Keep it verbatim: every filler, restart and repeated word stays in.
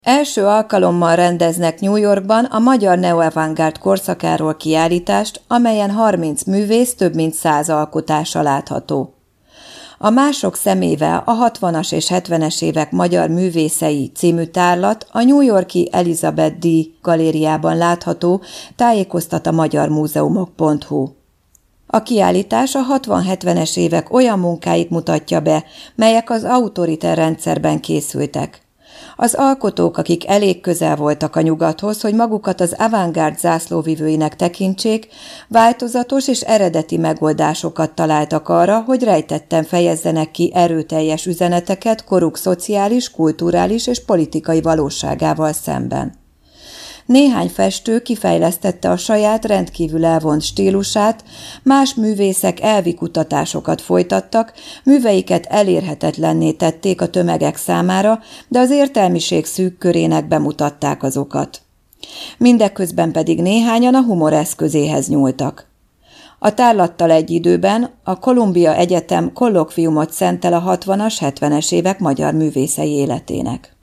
Első alkalommal rendeznek New Yorkban a magyar neo-avantgárd korszakáról kiállítást, amelyen harminc művész több mint száz alkotása látható. A Mások szemével a hatvanas és hetvenes évek magyar művészei című tárlat a New York-i Elizabeth D. galériában látható, tájékoztat a magyarmúzeumok pont hu. A kiállítás a hatvan-hetvenes évek olyan munkáit mutatja be, melyek az autoriter rendszerben készültek. Az alkotók, akik elég közel voltak a nyugathoz, hogy magukat az avantgárd zászlóvivőinek tekintsék, változatos és eredeti megoldásokat találtak arra, hogy rejtetten fejezzenek ki erőteljes üzeneteket koruk szociális, kulturális és politikai valóságával szemben. Néhány festő kifejlesztette a saját rendkívül elvont stílusát, más művészek elvi kutatásokat folytattak, műveiket elérhetetlenné tették a tömegek számára, de az értelmiség szűk körének bemutatták azokat. Mindeközben pedig néhányan a humor eszközéhez nyúltak. A tárlattal egy időben a Columbia Egyetem kollokviumot szentel a hatvanas-hetvenes évek magyar művészei életének.